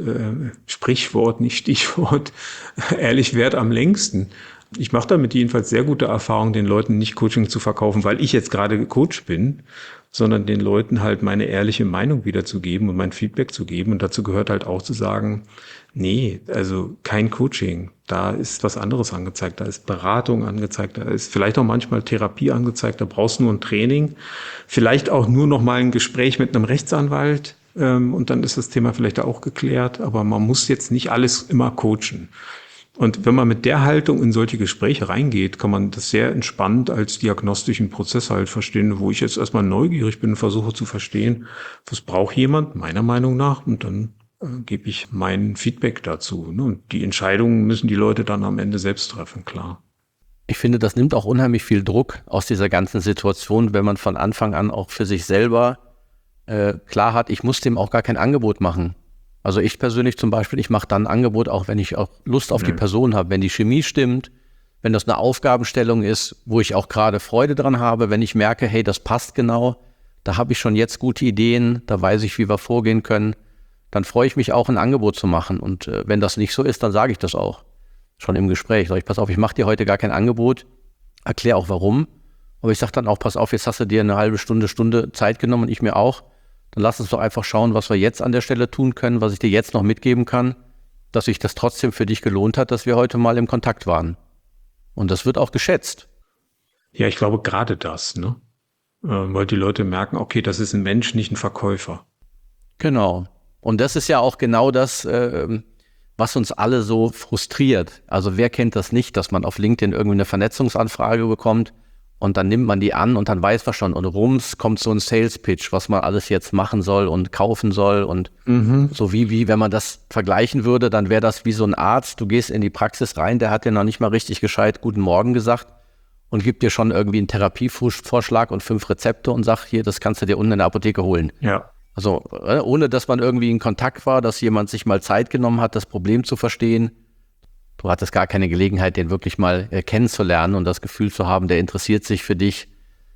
nicht Stichwort, ehrlich wert am längsten. Ich mache damit jedenfalls sehr gute Erfahrungen, den Leuten nicht Coaching zu verkaufen, weil ich jetzt gerade Coach bin, sondern den Leuten halt meine ehrliche Meinung wiederzugeben und mein Feedback zu geben. Und dazu gehört halt auch zu sagen, nee, also kein Coaching. Da ist was anderes angezeigt. Da ist Beratung angezeigt. Da ist vielleicht auch manchmal Therapie angezeigt. Da brauchst du nur ein Training. Vielleicht auch nur noch mal ein Gespräch mit einem Rechtsanwalt. Und dann ist das Thema vielleicht auch geklärt. Aber man muss jetzt nicht alles immer coachen. Und wenn man mit der Haltung in solche Gespräche reingeht, kann man das sehr entspannt als diagnostischen Prozess halt verstehen, wo ich jetzt erstmal neugierig bin und versuche zu verstehen, was braucht jemand, meiner Meinung nach, und dann gebe ich mein Feedback dazu. Ne? Und die Entscheidungen müssen die Leute dann am Ende selbst treffen, klar. Ich finde, das nimmt auch unheimlich viel Druck aus dieser ganzen Situation, wenn man von Anfang an auch für sich selber klar hat, ich muss dem auch gar kein Angebot machen. Also ich persönlich zum Beispiel, ich mache dann ein Angebot, auch wenn ich auch Lust auf die Person habe, wenn die Chemie stimmt, wenn das eine Aufgabenstellung ist, wo ich auch gerade Freude dran habe, wenn ich merke, hey, das passt genau, da habe ich schon jetzt gute Ideen, da weiß ich, wie wir vorgehen können, dann freue ich mich auch, ein Angebot zu machen. Und wenn das nicht so ist, dann sage ich das auch schon im Gespräch. Sag ich, pass auf, ich mache dir heute gar kein Angebot, erkläre auch warum. Aber ich sage dann auch, pass auf, jetzt hast du dir eine halbe Stunde Zeit genommen und ich mir auch. Dann lass uns doch einfach schauen, was wir jetzt an der Stelle tun können, was ich dir jetzt noch mitgeben kann, dass sich das trotzdem für dich gelohnt hat, dass wir heute mal im Kontakt waren. Und das wird auch geschätzt. Ja, ich glaube gerade das, ne? Weil die Leute merken, okay, das ist ein Mensch, nicht ein Verkäufer. Genau. Und das ist ja auch genau das, was uns alle so frustriert. Also wer kennt das nicht, dass man auf LinkedIn irgendwie eine Vernetzungsanfrage bekommt und dann nimmt man die an und dann weiß man schon, und rums kommt so ein Sales-Pitch, was man alles jetzt machen soll und kaufen soll und so wie wenn man das vergleichen würde, dann wäre das wie so ein Arzt, du gehst in die Praxis rein, der hat dir noch nicht mal richtig gescheit Guten Morgen gesagt und gibt dir schon irgendwie einen Therapievorschlag und 5 Rezepte und sagt, hier, das kannst du dir unten in der Apotheke holen. Ja. Also ohne, dass man irgendwie in Kontakt war, dass jemand sich mal Zeit genommen hat, das Problem zu verstehen. Du hattest gar keine Gelegenheit, den wirklich mal kennenzulernen und das Gefühl zu haben, der interessiert sich für dich,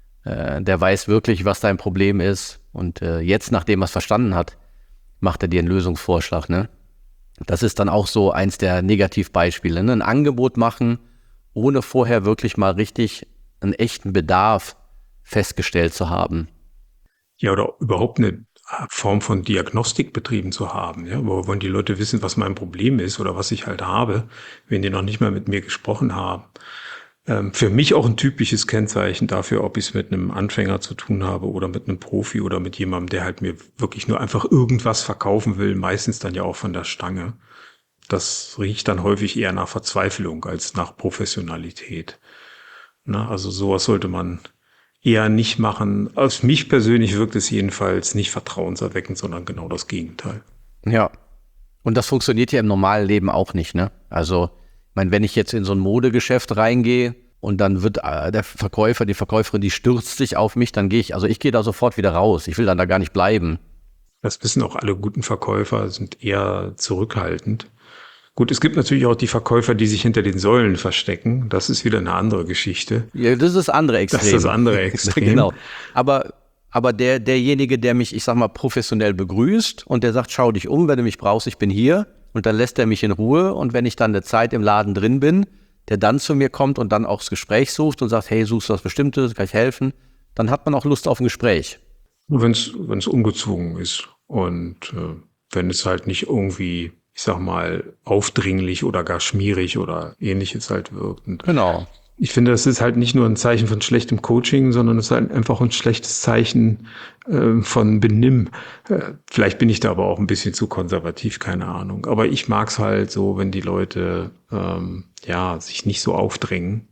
der weiß wirklich, was dein Problem ist. Und jetzt, nachdem er es verstanden hat, macht er dir einen Lösungsvorschlag. Ne? Das ist dann auch so eins der Negativbeispiele. Ne? Ein Angebot machen, ohne vorher wirklich mal richtig einen echten Bedarf festgestellt zu haben. Ja, oder überhaupt eine Form von Diagnostik betrieben zu haben. Ja, wo wollen die Leute wissen, was mein Problem ist oder was ich halt habe, wenn die noch nicht mal mit mir gesprochen haben. Für mich auch ein typisches Kennzeichen dafür, ob ich es mit einem Anfänger zu tun habe oder mit einem Profi oder mit jemandem, der halt mir wirklich nur einfach irgendwas verkaufen will, meistens dann ja auch von der Stange. Das riecht dann häufig eher nach Verzweiflung als nach Professionalität. Na, also sowas sollte man eher nicht machen. Auf mich persönlich wirkt es jedenfalls nicht vertrauenserweckend, sondern genau das Gegenteil. Ja, und das funktioniert ja im normalen Leben auch nicht, ne? Also, ich meine, wenn ich jetzt in so ein Modegeschäft reingehe und dann wird der Verkäufer, die Verkäuferin, die stürzt sich auf mich, dann gehe ich da sofort wieder raus. Ich will dann da gar nicht bleiben. Das wissen auch alle guten Verkäufer, sind eher zurückhaltend. Gut, es gibt natürlich auch die Verkäufer, die sich hinter den Säulen verstecken. Das ist wieder eine andere Geschichte. Ja, das ist das andere Extrem. Das ist das andere Extrem. Genau. Aber derjenige, der mich, ich sag mal, professionell begrüßt und der sagt, schau dich um, wenn du mich brauchst, ich bin hier. Und dann lässt er mich in Ruhe. Und wenn ich dann eine Zeit im Laden drin bin, der dann zu mir kommt und dann auch das Gespräch sucht und sagt, hey, suchst du was Bestimmtes, kann ich helfen? Dann hat man auch Lust auf ein Gespräch. Nur wenn es ungezwungen ist und wenn es halt nicht irgendwie, ich sag mal, aufdringlich oder gar schmierig oder ähnliches halt wirkt. Und Genau. ich finde, das ist halt nicht nur ein Zeichen von schlechtem Coaching, sondern es ist halt einfach ein schlechtes Zeichen von Benimm. Vielleicht bin ich da aber auch ein bisschen zu konservativ, keine Ahnung. Aber ich mag's halt so, wenn die Leute sich nicht so aufdrängen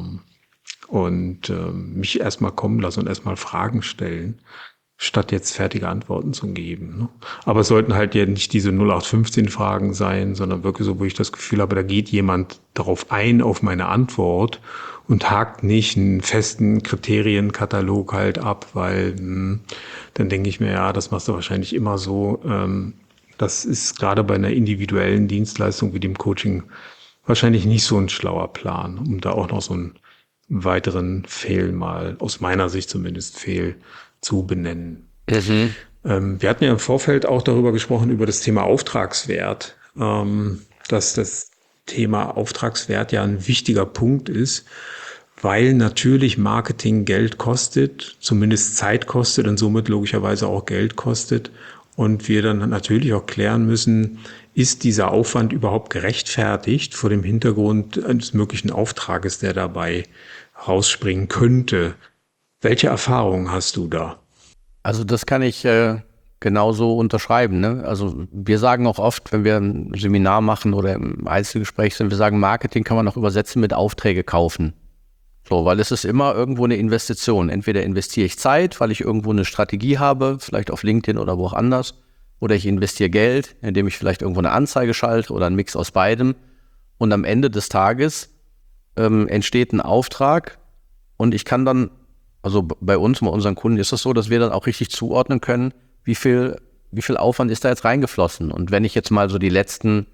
und mich erstmal kommen lassen und erstmal Fragen stellen, statt jetzt fertige Antworten zu geben. Ne? Aber es sollten halt ja nicht diese 0815-Fragen sein, sondern wirklich so, wo ich das Gefühl habe, da geht jemand darauf ein, auf meine Antwort und hakt nicht einen festen Kriterienkatalog halt ab, weil dann denke ich mir, ja, das machst du wahrscheinlich immer so. Das ist gerade bei einer individuellen Dienstleistung wie dem Coaching wahrscheinlich nicht so ein schlauer Plan, um da auch noch so einen weiteren Fehl mal, aus meiner Sicht zumindest Fehl, zu benennen. Wir hatten ja im Vorfeld auch darüber gesprochen, über das Thema Auftragswert, dass das Thema Auftragswert ja ein wichtiger Punkt ist, weil natürlich Marketing Geld kostet, zumindest Zeit kostet und somit logischerweise auch Geld kostet. Und wir dann natürlich auch klären müssen, ist dieser Aufwand überhaupt gerechtfertigt vor dem Hintergrund eines möglichen Auftrages, der dabei rausspringen könnte. Welche Erfahrungen hast du da? Also das kann ich genauso unterschreiben. Ne? Also wir sagen auch oft, wenn wir ein Seminar machen oder im Einzelgespräch sind, wir sagen, Marketing kann man auch übersetzen mit Aufträge kaufen. So, weil es ist immer irgendwo eine Investition. Entweder investiere ich Zeit, weil ich irgendwo eine Strategie habe, vielleicht auf LinkedIn oder wo auch anders, oder ich investiere Geld, indem ich vielleicht irgendwo eine Anzeige schalte oder einen Mix aus beidem. Und am Ende des Tages entsteht ein Auftrag und ich kann dann, also bei unseren Kunden ist es so, dass wir dann auch richtig zuordnen können, wie viel Aufwand ist da jetzt reingeflossen. Und wenn ich jetzt mal so die letzten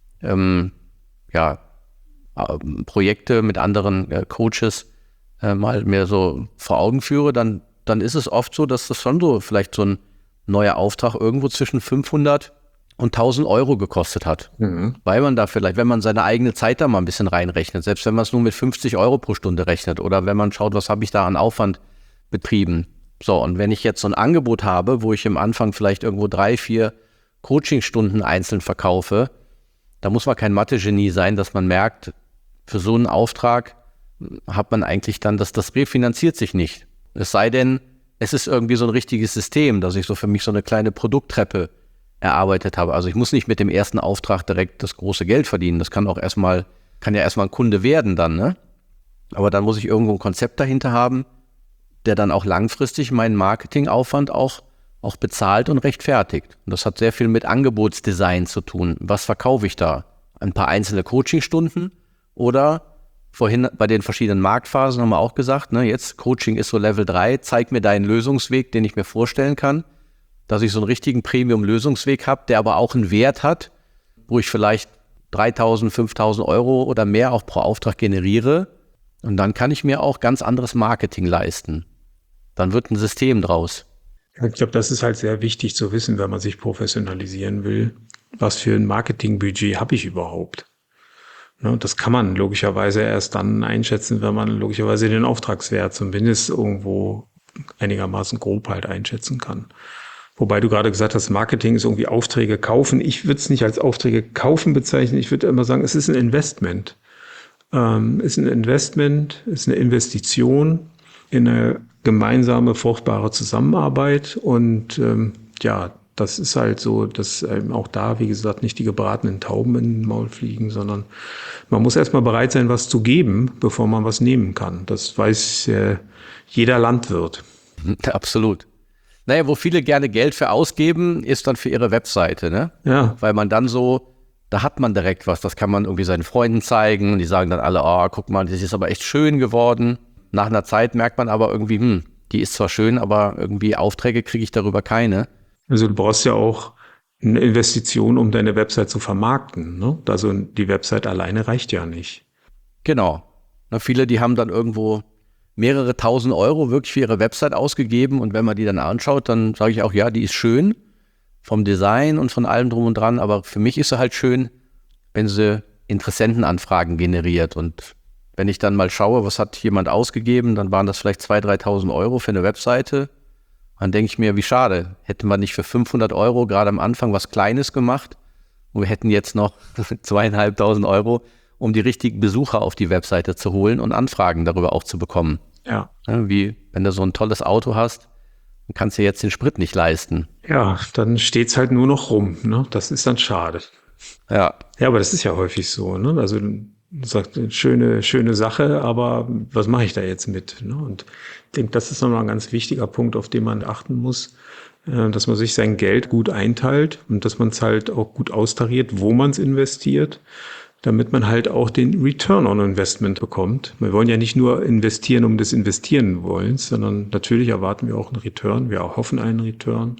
Projekte mit anderen Coaches mal mir so vor Augen führe, dann ist es oft so, dass das schon so vielleicht so ein neuer Auftrag irgendwo zwischen 500 und 1000 Euro gekostet hat. Mhm. Weil man da vielleicht, wenn man seine eigene Zeit da mal ein bisschen reinrechnet, selbst wenn man es nur mit 50 Euro pro Stunde rechnet oder wenn man schaut, was habe ich da an Aufwand betrieben. So, und wenn ich jetzt so ein Angebot habe, wo ich am Anfang vielleicht irgendwo 3-4 Coachingstunden einzeln verkaufe, da muss man kein Mathe-Genie sein, dass man merkt, für so einen Auftrag hat man eigentlich dann, das refinanziert sich nicht. Es sei denn, es ist irgendwie so ein richtiges System, dass ich so für mich so eine kleine Produkttreppe erarbeitet habe. Also ich muss nicht mit dem ersten Auftrag direkt das große Geld verdienen. Das kann ja erstmal ein Kunde werden dann, ne? Aber dann muss ich irgendwo ein Konzept dahinter haben, der dann auch langfristig meinen Marketingaufwand auch bezahlt und rechtfertigt. Und das hat sehr viel mit Angebotsdesign zu tun. Was verkaufe ich da? Ein paar einzelne Coachingstunden oder vorhin bei den verschiedenen Marktphasen haben wir auch gesagt, ne, jetzt Coaching ist so Level 3, zeig mir deinen Lösungsweg, den ich mir vorstellen kann, dass ich so einen richtigen Premium-Lösungsweg habe, der aber auch einen Wert hat, wo ich vielleicht 3.000, 5.000 Euro oder mehr auch pro Auftrag generiere. Und dann kann ich mir auch ganz anderes Marketing leisten. Dann wird ein System draus. Ich glaube, das ist halt sehr wichtig zu wissen, wenn man sich professionalisieren will. Was für ein Marketingbudget habe ich überhaupt? Ne, das kann man logischerweise erst dann einschätzen, wenn man logischerweise den Auftragswert zumindest irgendwo einigermaßen grob halt einschätzen kann. Wobei du gerade gesagt hast, Marketing ist irgendwie Aufträge kaufen. Ich würde es nicht als Aufträge kaufen bezeichnen. Ich würde immer sagen, es ist ein Investment. Ist ein Investment, ist eine Investition in eine gemeinsame, fruchtbare Zusammenarbeit. Und das ist halt so, dass auch da, wie gesagt, nicht die gebratenen Tauben in den Maul fliegen, sondern man muss erstmal bereit sein, was zu geben, bevor man was nehmen kann. Das weiß jeder Landwirt. Absolut. Naja, wo viele gerne Geld für ausgeben, ist dann für ihre Webseite, ne? Ja. Weil man dann so, da hat man direkt was, das kann man irgendwie seinen Freunden zeigen. Die sagen dann alle, oh, guck mal, das ist aber echt schön geworden. Nach einer Zeit merkt man aber irgendwie, die ist zwar schön, aber irgendwie Aufträge kriege ich darüber keine. Also du brauchst ja auch eine Investition, um deine Website zu vermarkten, ne? Also die Website alleine reicht ja nicht. Genau. Na, viele, die haben dann irgendwo mehrere 1000 Euro wirklich für ihre Website ausgegeben und wenn man die dann anschaut, dann sage ich auch, ja, die ist schön vom Design und von allem drum und dran, aber für mich ist sie halt schön, wenn sie Interessentenanfragen generiert und wenn ich dann mal schaue, was hat jemand ausgegeben, dann waren das vielleicht 2.000, 3.000 Euro für eine Webseite. Dann denke ich mir, wie schade, hätte man nicht für 500 Euro gerade am Anfang was Kleines gemacht und wir hätten jetzt noch 2.500 Euro, um die richtigen Besucher auf die Webseite zu holen und Anfragen darüber auch zu bekommen. Ja. Wie wenn du so ein tolles Auto hast, dann kannst du jetzt den Sprit nicht leisten. Ja, dann steht's halt nur noch rum, ne? Das ist dann schade. Ja. Ja, aber das ist ja häufig so, ne? Also du sagst, schöne Sache, aber was mache ich da jetzt mit? Ne? Und ich denke, das ist nochmal ein ganz wichtiger Punkt, auf den man achten muss, dass man sich sein Geld gut einteilt und dass man es halt auch gut austariert, wo man es investiert, damit man halt auch den Return on Investment bekommt. Wir wollen ja nicht nur investieren um des Investieren wollens, sondern natürlich erwarten wir auch einen Return. Wir hoffen einen Return.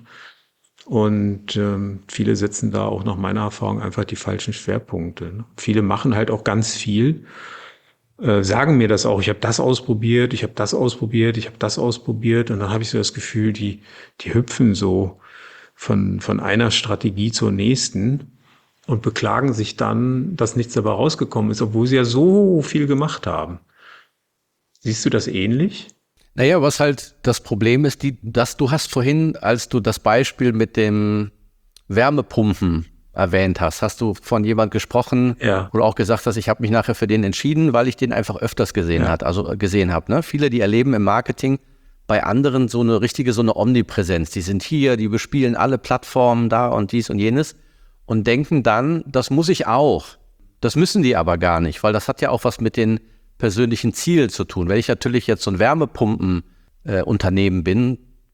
Und viele setzen da auch nach meiner Erfahrung einfach die falschen Schwerpunkte. Ne? Viele machen halt auch ganz viel, sagen mir das auch, ich habe das ausprobiert, ich habe das ausprobiert, ich habe das ausprobiert. Und dann habe ich so das Gefühl, die hüpfen so von einer Strategie zur nächsten und beklagen sich dann, dass nichts dabei rausgekommen ist, obwohl sie ja so viel gemacht haben. Siehst du das ähnlich? Naja, was halt das Problem ist, dass du hast vorhin, als du das Beispiel mit dem Wärmepumpen erwähnt hast du von jemand gesprochen, ja, oder auch gesagt hast, ich habe mich nachher für den entschieden, weil ich den einfach öfters gesehen habe. Ne? Viele, die erleben im Marketing bei anderen so eine Omnipräsenz. Die sind hier, die bespielen alle Plattformen da und dies und jenes und denken dann, das muss ich auch. Das müssen die aber gar nicht, weil das hat ja auch was mit den persönlichen Zielen zu tun. Wenn ich natürlich jetzt so ein Wärmepumpenunternehmen bin,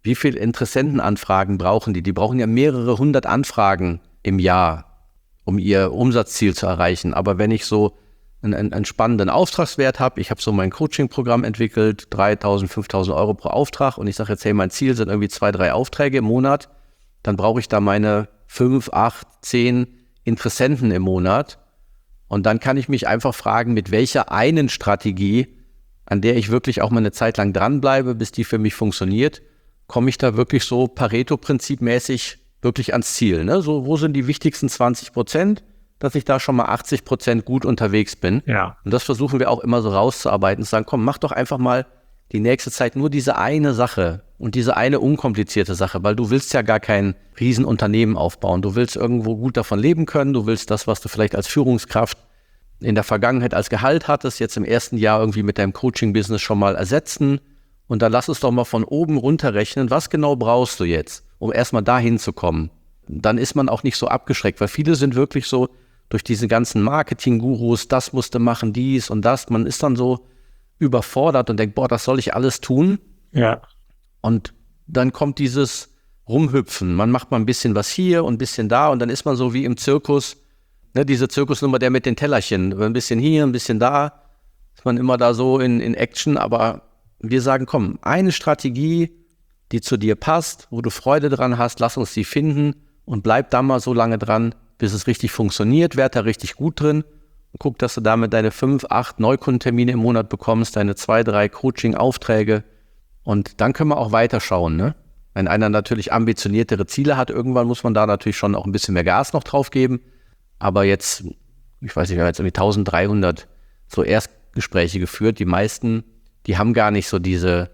wie viele Interessentenanfragen brauchen die? Die brauchen ja mehrere hundert Anfragen im Jahr, um ihr Umsatzziel zu erreichen. Aber wenn ich so einen spannenden Auftragswert habe, ich habe so mein Coaching-Programm entwickelt, 3.000, 5.000 Euro pro Auftrag und ich sage jetzt, hey, mein Ziel sind irgendwie 2, 3 Aufträge im Monat, dann brauche ich da meine 5, 8, 10 Interessenten im Monat und dann kann ich mich einfach fragen, mit welcher einen Strategie, an der ich wirklich auch mal eine Zeit lang dranbleibe, bis die für mich funktioniert, komme ich da wirklich so Pareto-Prinzip-mäßig wirklich ans Ziel. Ne? So, wo sind die wichtigsten 20%? Dass ich da schon mal 80% gut unterwegs bin. Ja. Und das versuchen wir auch immer so rauszuarbeiten und zu sagen, komm, mach doch einfach mal die nächste Zeit nur diese eine Sache und diese eine unkomplizierte Sache, weil du willst ja gar kein Riesenunternehmen aufbauen. Du willst irgendwo gut davon leben können, du willst das, was du vielleicht als Führungskraft in der Vergangenheit als Gehalt hattest, jetzt im ersten Jahr irgendwie mit deinem Coaching-Business schon mal ersetzen. Und dann lass es doch mal von oben runterrechnen, was genau brauchst du jetzt, um erstmal dahin zu kommen. Dann ist man auch nicht so abgeschreckt, weil viele sind wirklich so, durch diese ganzen Marketing-Gurus, das musste machen, dies und das. Man ist dann so überfordert und denkt, boah, das soll ich alles tun. Ja. Und dann kommt dieses Rumhüpfen. Man macht mal ein bisschen was hier und ein bisschen da und dann ist man so wie im Zirkus, ne, diese Zirkusnummer, der mit den Tellerchen. Ein bisschen hier, ein bisschen da. Ist man immer da so in Action. Aber wir sagen, komm, eine Strategie, die zu dir passt, wo du Freude dran hast, lass uns die finden und bleib da mal so lange dran, bis es richtig funktioniert, werd da richtig gut drin und guck, dass du damit deine 5, 8 Neukundentermine im Monat bekommst, deine 2, 3 Coaching-Aufträge und dann können wir auch weiterschauen, ne? Wenn einer natürlich ambitioniertere Ziele hat, irgendwann muss man da natürlich schon auch ein bisschen mehr Gas noch drauf geben, aber jetzt, ich weiß nicht, wir haben jetzt irgendwie 1300 so Erstgespräche geführt, die meisten, die haben gar nicht so diese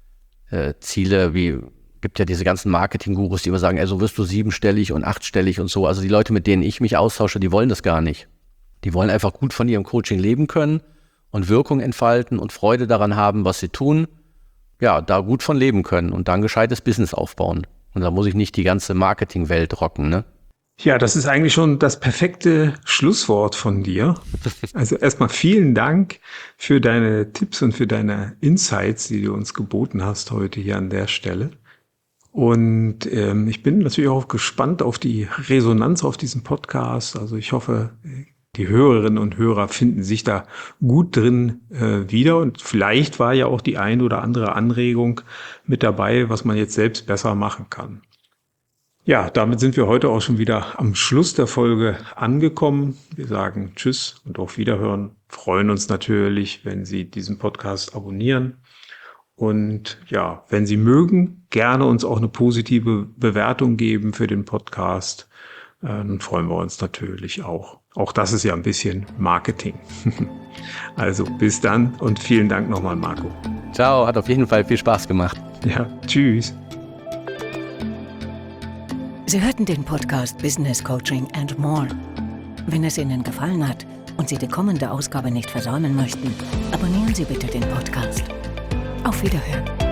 Ziele wie gibt ja diese ganzen Marketing-Gurus, die immer sagen, so wirst du 7-stellig und 8-stellig und so. Also die Leute, mit denen ich mich austausche, die wollen das gar nicht. Die wollen einfach gut von ihrem Coaching leben können und Wirkung entfalten und Freude daran haben, was sie tun. Ja, da gut von leben können und dann gescheites Business aufbauen. Und da muss ich nicht die ganze Marketingwelt rocken, ne? Ja, das ist eigentlich schon das perfekte Schlusswort von dir. Also erstmal vielen Dank für deine Tipps und für deine Insights, die du uns geboten hast heute hier an der Stelle. Und ich bin natürlich auch gespannt auf die Resonanz auf diesem Podcast. Also ich hoffe, die Hörerinnen und Hörer finden sich da gut drin wieder. Und vielleicht war ja auch die ein oder andere Anregung mit dabei, was man jetzt selbst besser machen kann. Ja, damit sind wir heute auch schon wieder am Schluss der Folge angekommen. Wir sagen Tschüss und auf Wiederhören. Freuen uns natürlich, wenn Sie diesen Podcast abonnieren. Und ja, wenn Sie mögen, gerne uns auch eine positive Bewertung geben für den Podcast. Dann freuen wir uns natürlich auch. Auch das ist ja ein bisschen Marketing. Also bis dann und vielen Dank nochmal, Marco. Ciao, hat auf jeden Fall viel Spaß gemacht. Ja, tschüss. Sie hörten den Podcast Business Coaching and More. Wenn es Ihnen gefallen hat und Sie die kommende Ausgabe nicht versäumen möchten, abonnieren Sie bitte den Podcast. Auf Wiederhören.